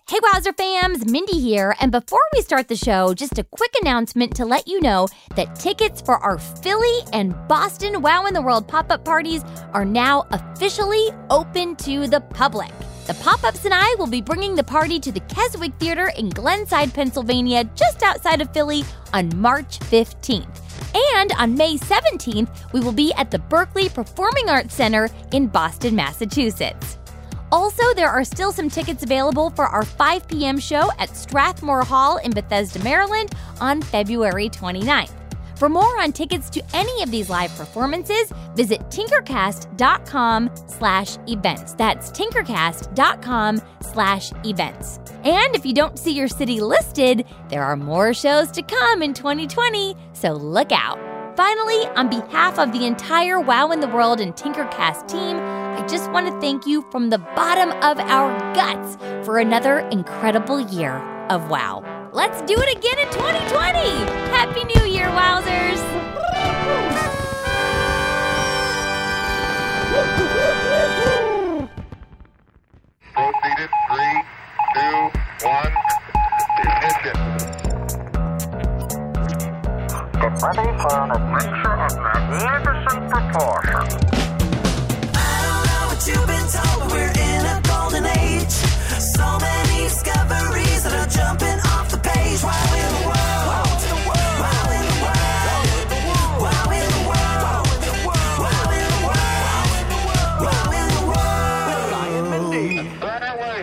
Hey, Wowzer fams, Mindy here. And before we start the show, just a quick announcement to let you know that tickets for our Philly and Boston Wow in the World pop-up parties are now officially open to the public. The pop-ups and I will be bringing the party to the Keswick Theater in Glenside, Pennsylvania, just outside of Philly on March 15th. And on May 17th, we will be at the Berkeley Performing Arts Center in Boston, Massachusetts. Also, there are still some tickets available for our 5 p.m. show at Strathmore Hall in Bethesda, Maryland on February 29th. For more on tickets to any of these live performances, visit tinkercast.com/events. That's tinkercast.com/events. And if you don't see your city listed, there are more shows to come in 2020, so look out. Finally, on behalf of the entire Wow in the World and Tinkercast team, I just want to thank you from the bottom of our guts for another incredible year of Wow. Let's do it again in 2020! Happy New Year, Wowzers! Proceeded, 3, 2, 1, ignition. Get ready for an adventure of magnificent proportions. You've been told we're in a golden age. So many discoveries that are jumping off the page. Wow in the world. Wow in the world. Wow in the world. Wow in the world. Wow in the world. Wow in the world. Ryan Mindy. Right away,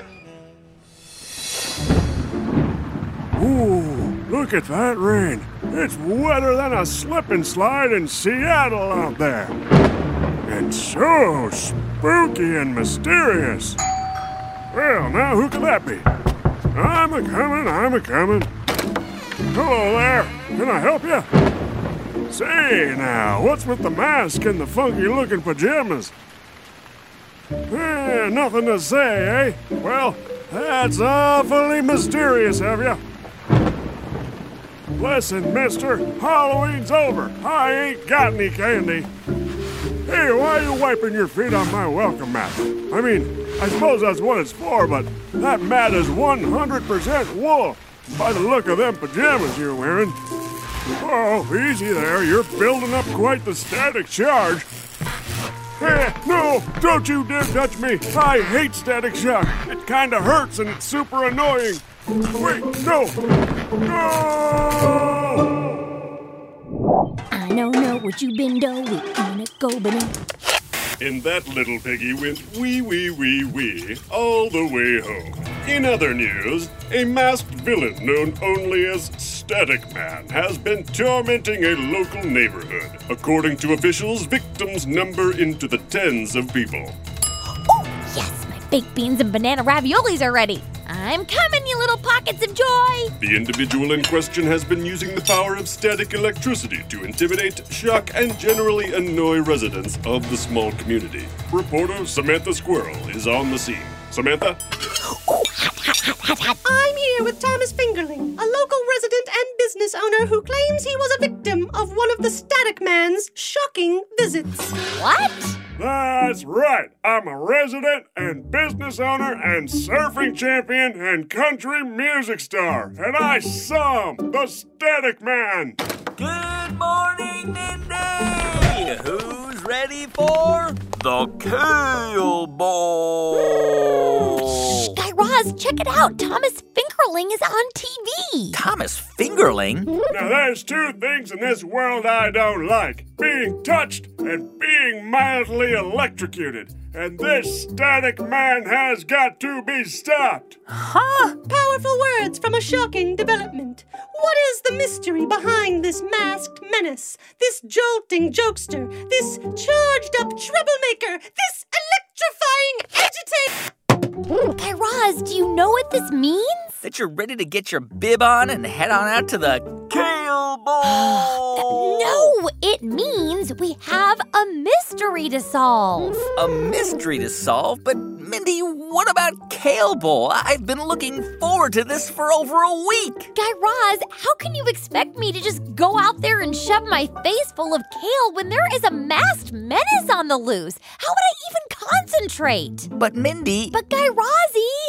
Houston. Ooh, look at that rain. It's wetter than a slip and slide in Seattle out there. And so spooky and mysterious. Well, now who could that be? I'm a-coming. Hello there. Can I help you? Say now, what's with the mask and the funky-looking pajamas? Nothing to say, eh? Well, that's awfully mysterious of you. Listen, mister, Halloween's over. I ain't got any candy. Hey, why are you wiping your feet on my welcome mat? I mean, I suppose that's what it's for, but that mat is 100% wool, by the look of them pajamas you're wearing. Oh, easy there. You're building up quite the static charge. Hey, no, don't you dare touch me. I hate static shock. It kind of hurts and it's super annoying. Wait, no. No! I don't know what you've been doing. We're gonna go banana. And that little piggy went wee, all the way home. In other news, a masked villain known only as Static Man has been tormenting a local neighborhood. According to officials, victims number into the tens of people. Oh, yes, my baked beans and banana raviolis are ready. I'm coming, you little pockets of joy! The individual in question has been using the power of static electricity to intimidate, shock, and generally annoy residents of the small community. Reporter Samantha Squirrel is on the scene. Samantha? I'm here with Thomas Fingerling, a local resident and business owner who claims he was a victim of one of the Static Man's shocking visits. What? That's right. I'm a resident and business owner and surfing champion and country music star. And I saw him, the Static Man. Good morning, Mindy! Who's ready for the Kale Bowl? Shh, Guy Raz, check it out. Thomas Fingerling is on TV. Thomas Fingerling? Now, there's two things in this world I don't like. Being touched and being mildly electrocuted. And this Static Man has got to be stopped. Huh? Powerful words from a shocking development. What is the mystery behind this masked menace? This jolting jokester? This charged-up troublemaker? This electrifying agitator? Guy Raz, do you know what this means? That you're ready to get your bib on and head on out to the Kale Bowl? No, it means we have a mystery to solve. A mystery to solve? But, Mindy, what about Kale Bowl? I've been looking forward to this for over a week. Guy Raz, how can you expect me to just go out there and shove my face full of kale when there is a masked menace on the loose? How would I even concentrate? But, Mindy... But, Guy Razzie,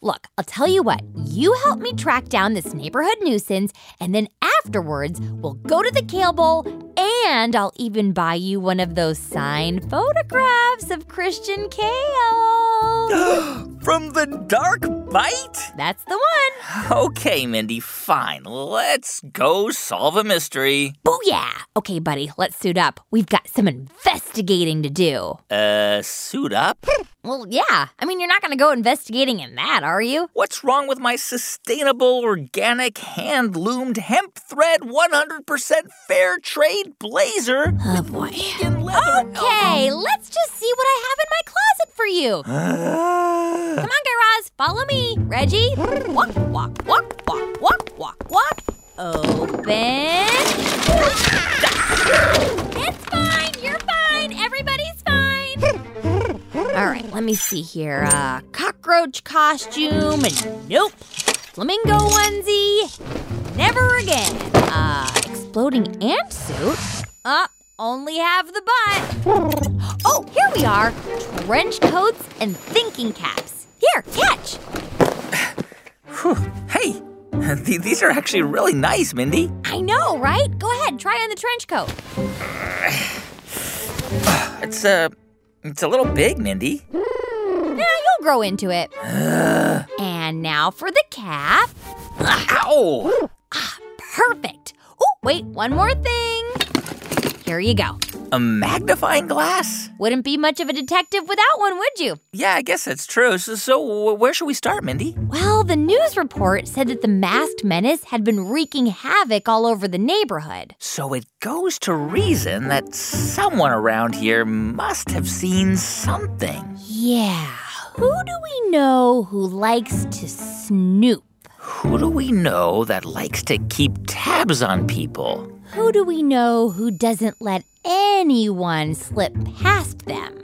Look, I'll tell you what. You help me track down this neighborhood nuisance, and then afterwards, we'll go to the Kale Bowl, and I'll even buy you one of those signed photographs of Christian Kale. From the Dark Bite? That's the one. Okay, Mindy, fine. Let's go solve a mystery. Booyah! Okay, buddy, let's suit up. We've got some investigating to do. Suit up? Well, yeah. I mean, you're not going to go investigating in that, are you? What's wrong with my sustainable, organic, hand-loomed, hemp-thread, 100% fair trade blazer? Oh, boy. Vegan leather. Okay, let's just see what I have in my closet for you. Come on, Guy Raz, follow me. Reggie, walk, walk, walk, walk, walk, walk, walk. Open. It's fine, you're fine, everybody's fine. All right, let me see here. Cockroach costume, and nope. Flamingo onesie, never again. Exploding ant suit, only have the butt. Oh, here we are. Trench coats and thinking caps. Here, catch. Hey, these are actually really nice, Mindy. I know, right? Go ahead, try on the trench coat. It's a little big, Mindy. Yeah, you'll grow into it. And now for the cap. Ow! Perfect. Oh, wait, one more thing. Here you go. A magnifying glass? Wouldn't be much of a detective without one, would you? Yeah, I guess that's true. So where should we start, Mindy? Well, the news report said that the masked menace had been wreaking havoc all over the neighborhood. So it goes to reason that someone around here must have seen something. Yeah. Who do we know who likes to snoop? Who do we know that likes to keep tabs on people? Who do we know who doesn't let anyone slip past them?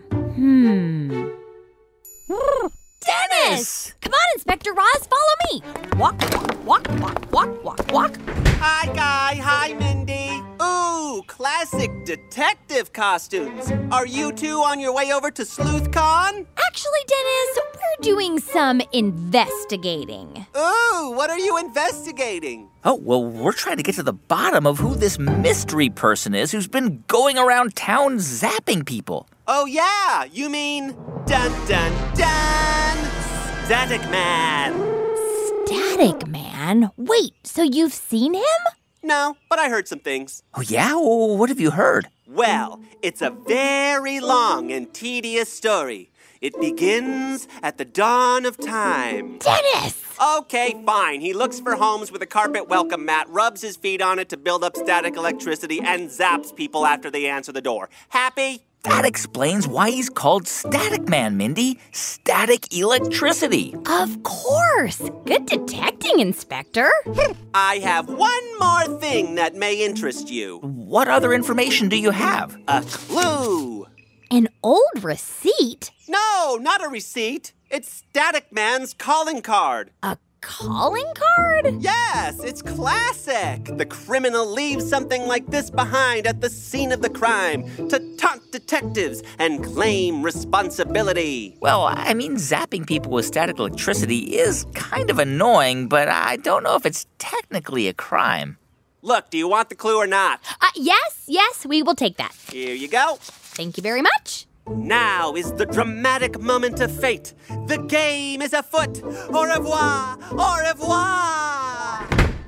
Dennis! Come on, Inspector Roz, follow me. Walk, walk, walk, walk, walk, walk, walk. Hi, Guy. Hi, Mindy. Ooh, classic detective costumes. Are you two on your way over to SleuthCon? Actually, Dennis, we're doing some investigating. Ooh, what are you investigating? Oh, well, we're trying to get to the bottom of who this mystery person is who's been going around town zapping people. Oh, yeah. You mean dun, dun, dun, Static Man. Static Man? Wait, so you've seen him? No, but I heard some things. Oh, yeah? Well, what have you heard? Well, it's a very long and tedious story. It begins at the dawn of time. Dennis! Okay, fine. He looks for homes with a carpet welcome mat, rubs his feet on it to build up static electricity, and zaps people after they answer the door. Happy? That explains why he's called Static Man, Mindy. Static electricity. Of course. Good detecting, Inspector. I have one more thing that may interest you. What other information do you have? A clue. An old receipt? No, not a receipt. It's Static Man's calling card. A calling card? Yes, it's classic. The criminal leaves something like this behind at the scene of the crime to taunt detectives and claim responsibility. Well, I mean, zapping people with static electricity is kind of annoying, but I don't know if it's technically a crime. Look, do you want the clue or not? Yes, we will take that. Here you go. Thank you very much. Now is the dramatic moment of fate. The game is afoot. Au revoir, au revoir.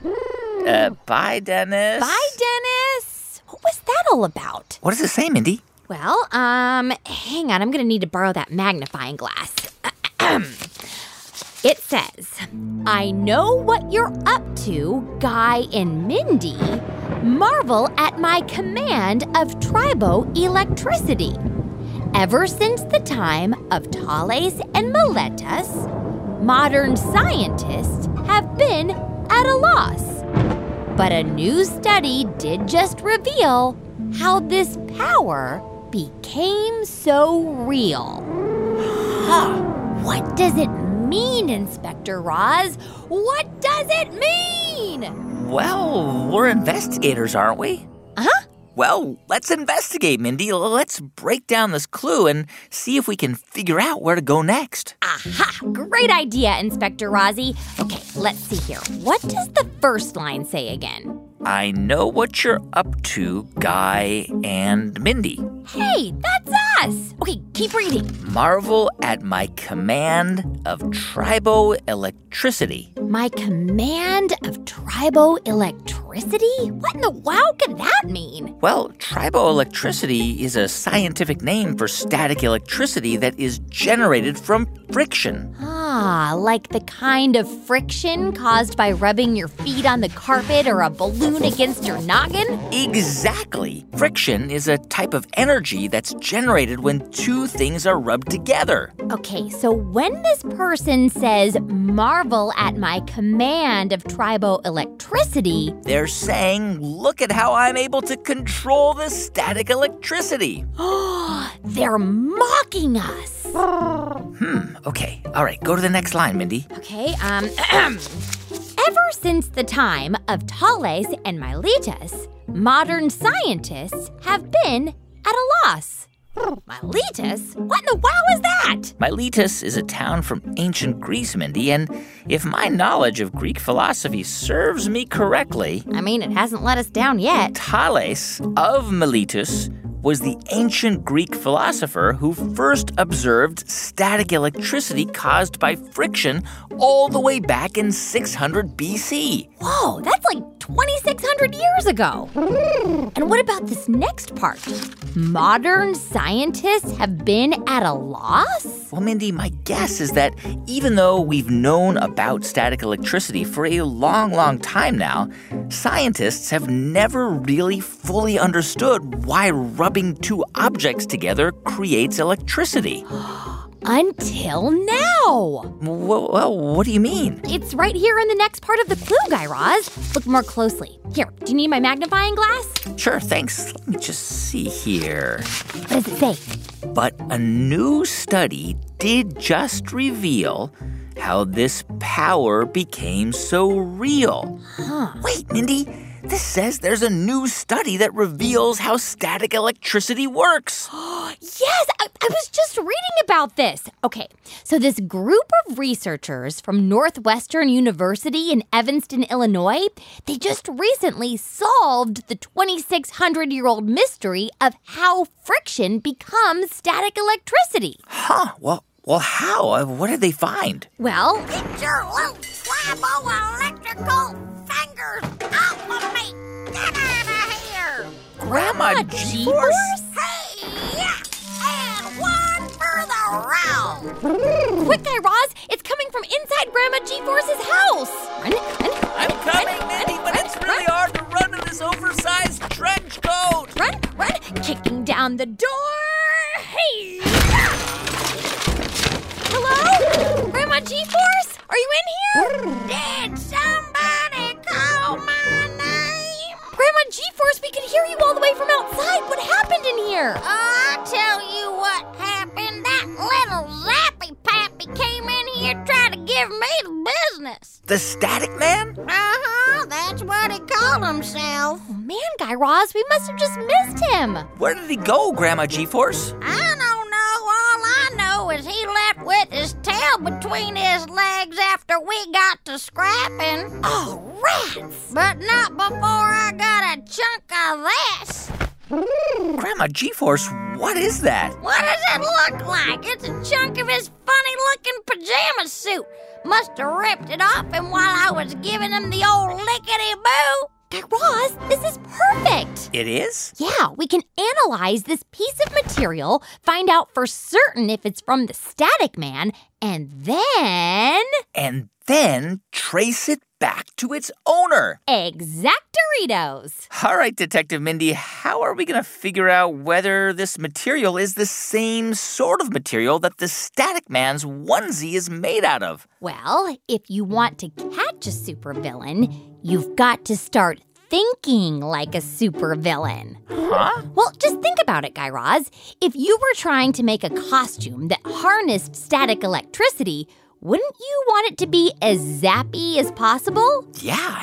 Bye, Dennis. Bye, Dennis. What was that all about? What does it say, Mindy? Well, hang on. I'm going to need to borrow that magnifying glass. It says, I know what you're up to, Guy and Mindy. Marvel at my command of tribo-electricity. Ever since the time of Thales and Miletus, modern scientists have been at a loss. But a new study did just reveal how this power became so real. What does it mean, Inspector Roz? What does it mean? Well, we're investigators, aren't we? Well, let's investigate, Mindy. Let's break down this clue and see if we can figure out where to go next. Aha! Great idea, Inspector Rozzy. Okay, let's see here. What does the first line say again? I know what you're up to, Guy and Mindy. Hey, that's us. Okay, keep reading. Marvel at my command of triboelectricity. My command of triboelectricity? What in the wow could that mean? Well, triboelectricity is a scientific name for static electricity that is generated from friction. Ah, like the kind of friction caused by rubbing your feet on the carpet or a balloon against your noggin? Exactly. Friction is a type of energy that's generated when two things are rubbed together. Okay, so when this person says, marvel at my command of triboelectricity, They're saying, look at how I'm able to control the static electricity. they're mocking us. Okay. All right, go to the next line, Mindy. Okay, Ever since the time of Thales and Miletus, modern scientists have been at a loss. Miletus? What in the wow is that? Miletus is a town from ancient Greece, Mindy, and if my knowledge of Greek philosophy serves me correctly, I mean, it hasn't let us down yet. Thales of Miletus was the ancient Greek philosopher who first observed static electricity caused by friction all the way back in 600 BC. Whoa, that's like 2,600 years ago. And what about this next part? Modern scientists have been at a loss? Well, Mindy, my guess is that even though we've known about static electricity for a long, long time now, scientists have never really fully understood why rubbing two objects together creates electricity. Until now. Well, what do you mean? It's right here in the next part of the clue, Guy Raz. Look more closely. Here, do you need my magnifying glass? Sure, thanks. Let me just see here. What does it say? But a new study did just reveal how this power became so real. Wait, Mindy. This says there's a new study that reveals how static electricity works. Yes, I was just reading about this. Okay, so this group of researchers from Northwestern University in Evanston, Illinois, they just recently solved the 2,600-year-old mystery of how friction becomes static electricity. Huh, well, how? What did they find? Well, get your little triboelectrical fingers off of me. Get out of here. Grandma G-Force? Hey, yeah, and one for the round. Quick, Guy Raz, it's coming from inside Grandma G-Force's house. Run. I'm coming, Mindy, but it's really hard to run in this oversized trench coat. Run, kicking down the door. Hey. Hello? Grandma G-Force? Are you in here? Did somebody call my name? Grandma G-Force, we could hear you all the way from outside. What happened in here? I'll tell you what happened. That little zappy-pappy came in here trying to give me the business. The Static Man? Uh-huh, that's what he called himself. Oh, man, Guy Raz, we must have just missed him. Where did he go, Grandma G-Force? I don't know. All I know is he left with his tail between his legs after we got to scrapping. Oh, rats! But not before I got a chunk of this. Grandma G-Force, what is that? What does it look like? It's a chunk of his funny-looking pajama suit. Must have ripped it off him while I was giving him the old lickety-boo. Guy Raz, this is perfect. It is? Yeah, we can analyze this piece of material, find out for certain if it's from the Static Man, and then trace it back to its owner. Exactoritos. All right, Detective Mindy, how are we going to figure out whether this material is the same sort of material that the Static Man's onesie is made out of? Well, if you want to catch a supervillain, you've got to start thinking like a supervillain. Huh? Well, just think about it, Guy Raz. If you were trying to make a costume that harnessed static electricity, wouldn't you want it to be as zappy as possible? Yeah, I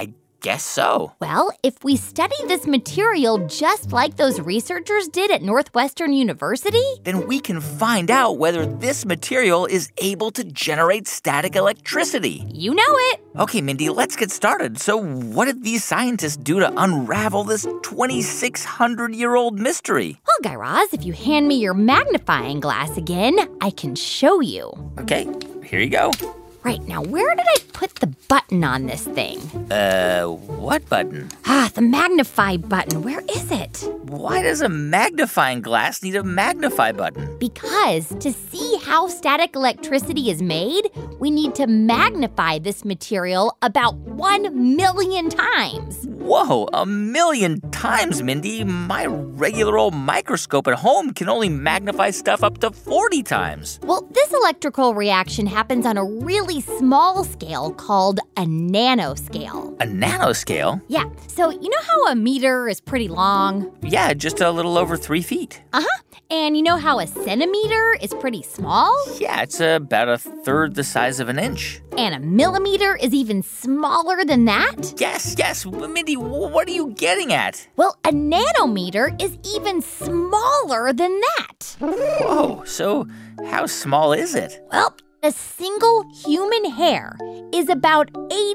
guess so. Well, if we study this material just like those researchers did at Northwestern University, Then we can find out whether this material is able to generate static electricity. you know it. Okay, Mindy, let's get started. So what did these scientists do to unravel this 2,600-year-old mystery? Well, Guy Raz, if you hand me your magnifying glass again, I can show you. Okay, here you go. Right, now where did I put the button on this thing? What button? The magnify button. Where is it? Why does a magnifying glass need a magnify button? Because to see how static electricity is made, we need to magnify this material about 1 million times. Whoa, 1,000,000 times, Mindy. My regular old microscope at home can only magnify stuff up to 40 times. Well, this electrical reaction happens on a really small scale called a nanoscale. A nanoscale? Yeah, so you know how a meter is pretty long? Yeah, just a little over 3 feet. And you know how a centimeter is pretty small? Yeah, it's about a third the size of an inch. And a millimeter is even smaller than that? Yes. Mindy, what are you getting at? Well, a nanometer is even smaller than that. Whoa, so how small is it? Well, a single human hair is about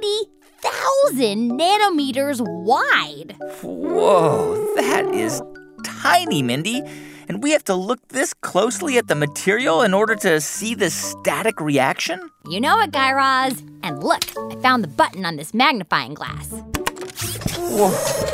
80,000 nanometers wide. Whoa, that is tiny, Mindy. And we have to look this closely at the material in order to see the static reaction? You know it, Guy Raz. And look, I found the button on this magnifying glass. Whoa.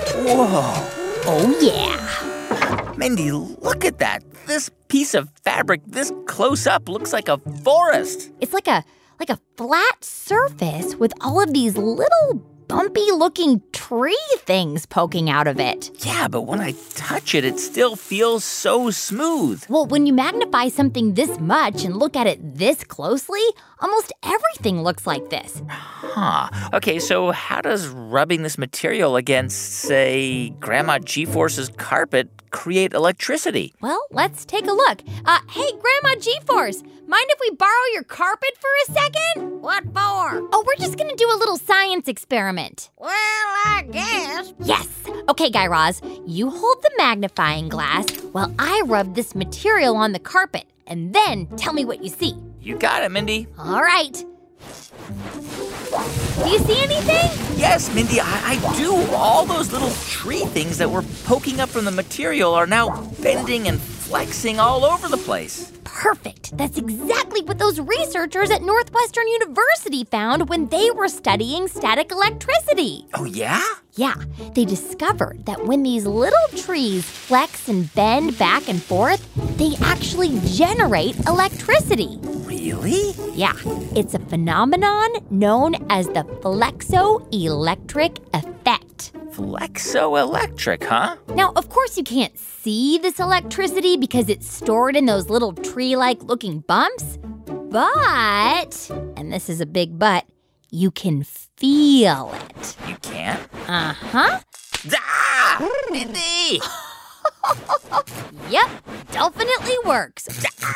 Oh, yeah. Mindy, look at that. This piece of fabric this close up looks like a forest. It's like a flat surface with all of these little bumpy-looking tree things poking out of it. Yeah, but when I touch it, it still feels so smooth. Well, when you magnify something this much and look at it this closely, almost everything looks like this. Okay, so how does rubbing this material against, say, Grandma G-Force's carpet create electricity? Well, let's take a look. Hey, Grandma G-Force, mind if we borrow your carpet for a second? What for? Oh, we're just gonna do a little science experiment. Well, I guess. Yes. Okay, Guy Raz, you hold the magnifying glass while I rub this material on the carpet, and then tell me what you see. You got it, Mindy. All right. Do you see anything? Yes, Mindy, I do. All those little tree things that were poking up from the material are now bending and flexing all over the place. Perfect. That's exactly what those researchers at Northwestern University found when they were studying static electricity. Oh, yeah? Yeah, they discovered that when these little trees flex and bend back and forth, they actually generate electricity. Really? Yeah, it's a phenomenon known as the flexoelectric effect. Flexoelectric, huh? Now, of course, you can't see this electricity because it's stored in those little tree-like looking bumps. But, and this is a big but, you can feel it. You can? Uh-huh. Ah! Mindy! Yep, definitely works.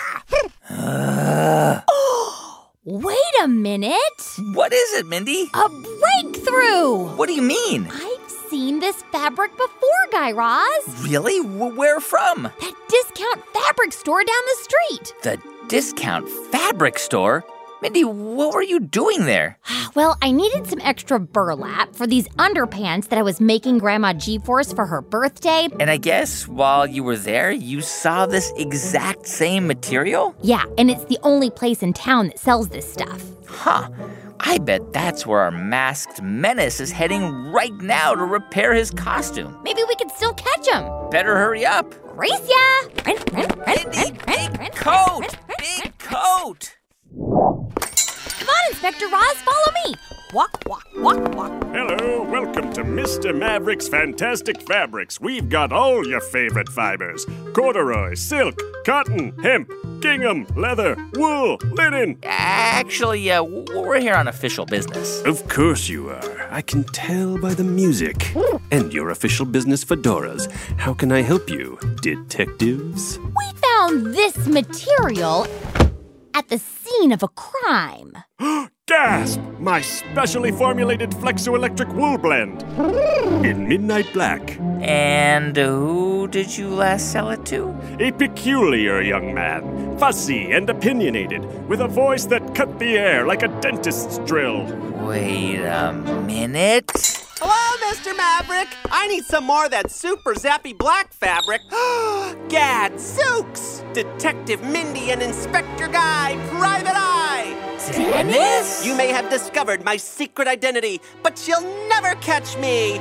Wait a minute. What is it, Mindy? A breakthrough. What do you mean? I've seen this fabric before, Guy Raz. Really? Where from? That discount fabric store down the street. The discount fabric store? Mindy, what were you doing there? Well, I needed some extra burlap for these underpants that I was making Grandma G-Force for her birthday. And I guess while you were there, you saw this exact same material? Yeah, and it's the only place in town that sells this stuff. Huh. I bet that's where our masked menace is heading right now to repair his costume. Maybe we could still catch him. Better hurry up. Race ya! Mindy, big coat! Big coat! Come on, Inspector Roz, follow me. Walk, walk, walk, walk. Hello, welcome to Mr. Maverick's Fantastic Fabrics. We've got all your favorite fibers. Corduroy, silk, cotton, hemp, gingham, leather, wool, linen. Actually, we're here on official business. Of course you are. I can tell by the music. And your official business fedoras. How can I help you, detectives? We found this material at the scene of a crime. Gasp! My specially formulated flexoelectric wool blend. In midnight black. And who did you last sell it to? A peculiar young man, fussy and opinionated, with a voice that cut the air like a dentist's drill. Wait a minute. Hello, Mr. Maverick. I need some more of that super zappy black fabric. Gadzooks! Detective Mindy and Inspector Guy, Private Eye. Dennis? You may have discovered my secret identity, but you'll never catch me.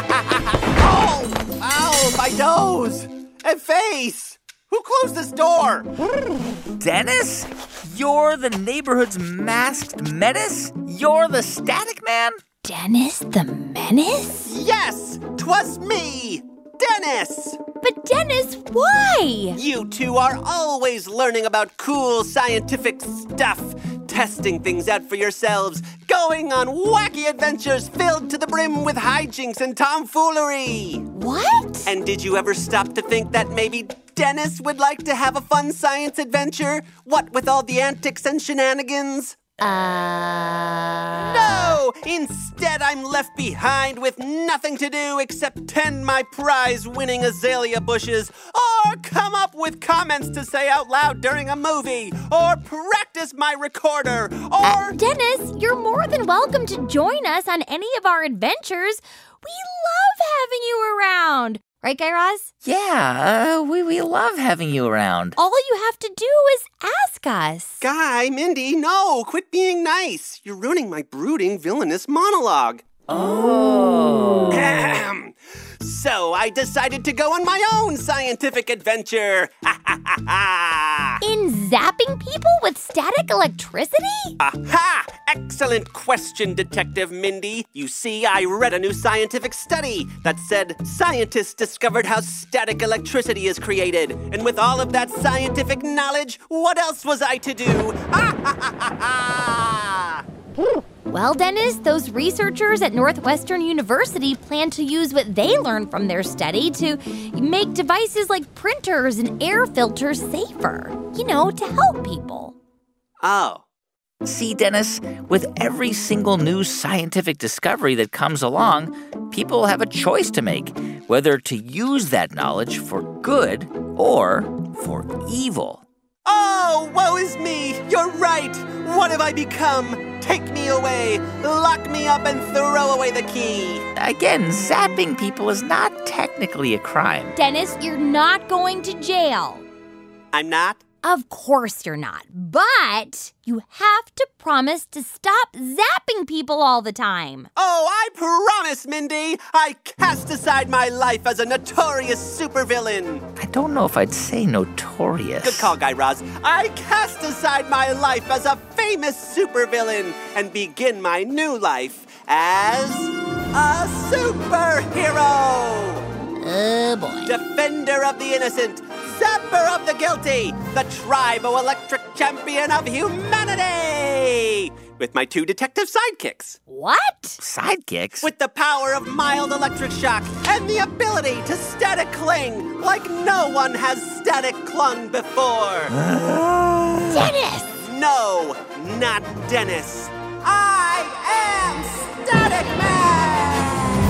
Oh! Ow, my nose and face. Who closed this door? Dennis? You're the neighborhood's masked menace? You're the Static Man? Dennis the Menace? Yes, 'twas me, Dennis. But Dennis, why? You two are always learning about cool scientific stuff, testing things out for yourselves, going on wacky adventures filled to the brim with hijinks and tomfoolery. What? And did you ever stop to think that maybe Dennis would like to have a fun science adventure? What with all the antics and shenanigans? No! Instead, I'm left behind with nothing to do except tend my prize-winning azalea bushes, or come up with comments to say out loud during a movie, or practice my recorder, or... Dennis, you're more than welcome to join us on any of our adventures. We love having you around. Right, Guy Raz? Yeah, we love having you around. All you have to do is ask us. Guy, Mindy, no, quit being nice. You're ruining my brooding, villainous monologue. Oh. So I decided to go on my own scientific adventure. In zapping people with static electricity? Aha! Excellent question, Detective Mindy. You see, I read a new scientific study that said scientists discovered how static electricity is created. And with all of that scientific knowledge, what else was I to do? Well, Dennis, those researchers at Northwestern University plan to use what they learned from their study to make devices like printers and air filters safer. You know, to help people. Oh. See, Dennis, with every single new scientific discovery that comes along, people have a choice to make, whether to use that knowledge for good or for evil. Oh, woe is me! You're right! What have I become? Take me away, lock me up, and throw away the key. Again, zapping people is not technically a crime. Dennis, you're not going to jail. I'm not? Of course you're not. But you have to promise to stop zapping people all the time. Oh, I promise, Mindy. I cast aside my life as a notorious supervillain. I don't know if I'd say notorious. Good call, Guy Raz. I cast aside my life as a famous supervillain and begin my new life as a superhero. Oh, boy. Defender of the innocent, zapper of the guilty, the tribo-electric champion of humanity! With my 2 detective sidekicks. What? Sidekicks? With the power of mild electric shock and the ability to static cling like no one has static clung before. Dennis! No, not Dennis. I am Static Man!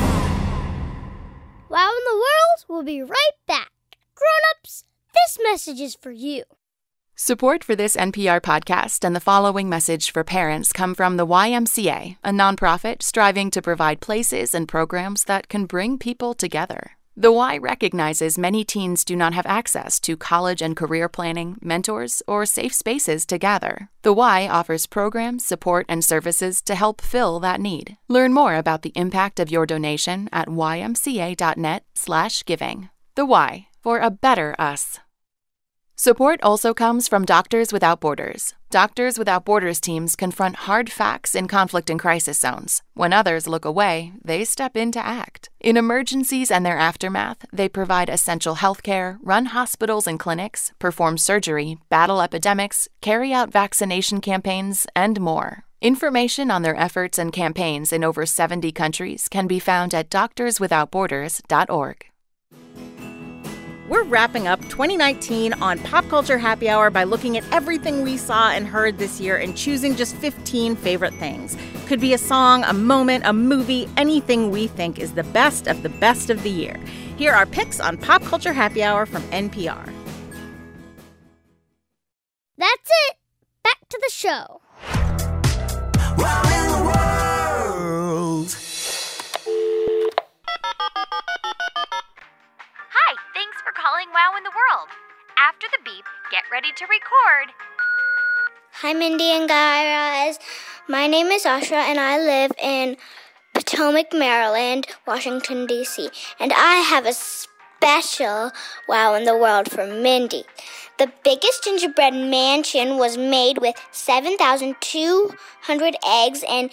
Wow in the World will be right back. Grown-ups, this message is for you. Support for this NPR podcast and the following message for parents come from the YMCA, a nonprofit striving to provide places and programs that can bring people together. The Y recognizes many teens do not have access to college and career planning, mentors, or safe spaces to gather. The Y offers programs, support, and services to help fill that need. Learn more about the impact of your donation at ymca.net/giving. The Y, for a better us. Support also comes from Doctors Without Borders. Doctors Without Borders teams confront hard facts in conflict and crisis zones. When others look away, they step in to act. In emergencies and their aftermath, they provide essential healthcare, run hospitals and clinics, perform surgery, battle epidemics, carry out vaccination campaigns, and more. Information on their efforts and campaigns in over 70 countries can be found at doctorswithoutborders.org. We're wrapping up 2019 on Pop Culture Happy Hour by looking at everything we saw and heard this year and choosing just 15 favorite things. Could be a song, a moment, a movie, anything we think is the best of the year. Here are picks on Pop Culture Happy Hour from NPR. That's it. Back to the show. Wow in the world. Hi, thanks for calling Wow in the World. After the beep, get ready to record. Hi, Mindy and Guy Raz. My name is Asha, and I live in Potomac, Maryland, Washington, D.C. And I have a special Wow in the World for Mindy. The biggest gingerbread mansion was made with 7,200 eggs and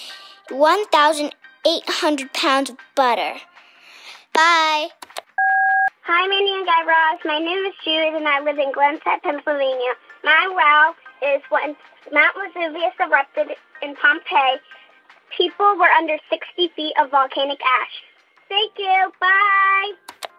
1,800 pounds of butter. Bye. Hi, Mindy and Guy Raz. My name is Jude, and I live in Glenside, Pennsylvania. My wow is when Mount Vesuvius erupted in Pompeii, people were under 60 feet of volcanic ash. Thank you. Bye.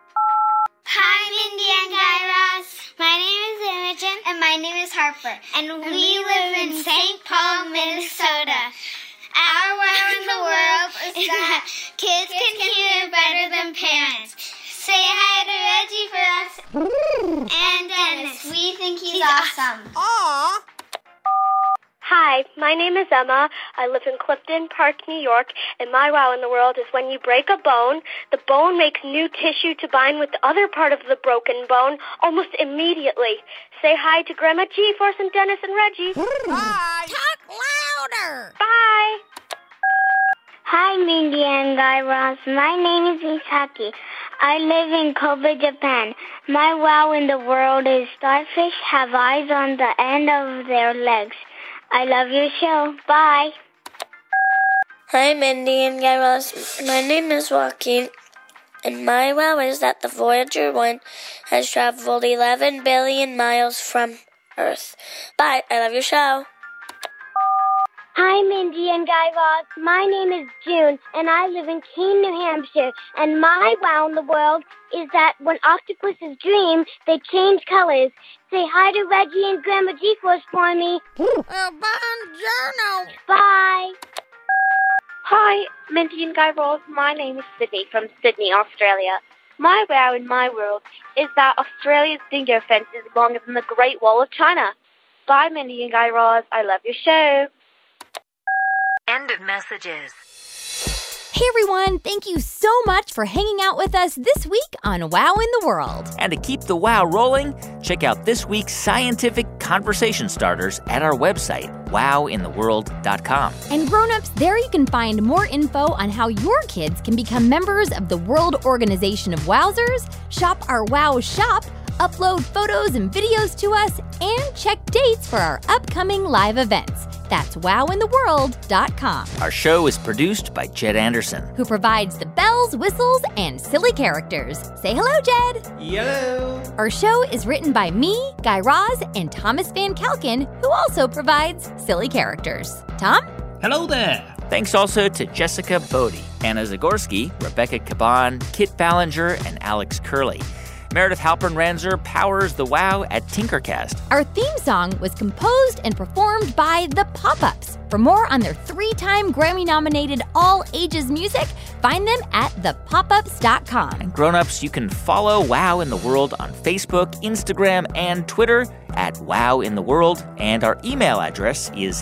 Hi, Mindy and Guy Raz. My name is Imogen, and my name is Harper, and we live in St. Paul, Minnesota. Our wow in the world is that kids can hear better than parents. Say hi to Reggie for us. And Dennis, we think he's awesome. Aww. Hi, my name is Emma. I live in Clifton Park, New York, and my wow in the world is when you break a bone, the bone makes new tissue to bind with the other part of the broken bone almost immediately. Say hi to Grandma G-Force and Dennis and Reggie. Bye. Talk louder. Bye. Hi, Mindy and Guy Raz. My name is Misaki. I live in Kobe, Japan. My wow in the world is starfish have eyes on the end of their legs. I love your show. Bye. Hi, Mindy and Guy Raz. My name is Joaquin, and my wow is that the Voyager 1 has traveled 11 billion miles from Earth. Bye. I love your show. Hi, Mindy and Guy Raz. My name is June, and I live in Keene, New Hampshire. And my wow in the world is that when octopuses dream, they change colors. Say hi to Reggie and Grandma G-Force for me. Buongiorno. Bye. Hi, Mindy and Guy Raz. My name is Sydney from Sydney, Australia. My wow in my world is that Australia's dingo fence is longer than the Great Wall of China. Bye, Mindy and Guy Raz. I love your show. End of messages. Hey everyone, thank you so much for hanging out with us this week on Wow in the World. And to keep the wow rolling, check out this week's scientific conversation starters at our website, wowintheworld.com. And grown-ups, there you can find more info on how your kids can become members of the World Organization of Wowzers, shop our Wow shop, upload photos and videos to us, and check dates for our upcoming live events. That's wowintheworld.com. Our show is produced by Jed Anderson, who provides the bells, whistles, and silly characters. Say hello, Jed. Hello. Our show is written by me, Guy Raz, and Thomas Van Kalken, who also provides silly characters. Tom? Hello there. Thanks also to Jessica Bodie, Anna Zagorski, Rebecca Caban, Kit Ballinger, and Alex Curley. Meredith Halpern-Ranzer powers the Wow at Tinkercast. Our theme song was composed and performed by The Pop-Ups. For more on their 3-time Grammy-nominated all-ages music, find them at thepopups.com. And grown-ups, you can follow Wow in the World on Facebook, Instagram, and Twitter at Wow in the World. And our email address is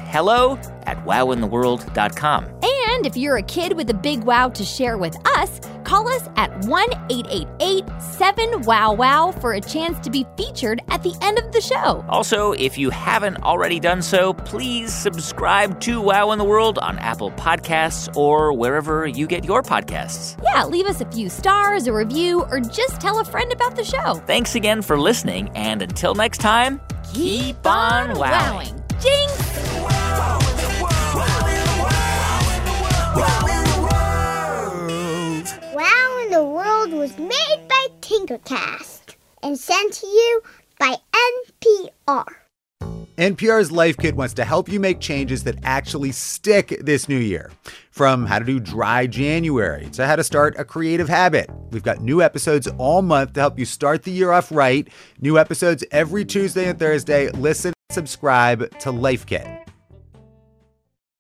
hello@wowintheworld.com. And if you're a kid with a big wow to share with us, call us at 1-888-7-WOW-WOW for a chance to be featured at the end of the show. Also, if you haven't already done so, please subscribe to Wow in the World on Apple Podcasts or wherever you get your podcasts. Yeah, leave us a few stars, a review, or just tell a friend about the show. Thanks again for listening, and until next time, keep on wowing. Jinx! Wow in the World was made by Tinkercast and sent to you by NPR. NPR's Life Kit wants to help you make changes that actually stick this new year. From how to do dry January to how to start a creative habit. We've got new episodes all month to help you start the year off right. New episodes every Tuesday and Thursday. Listen and subscribe to Life Kit.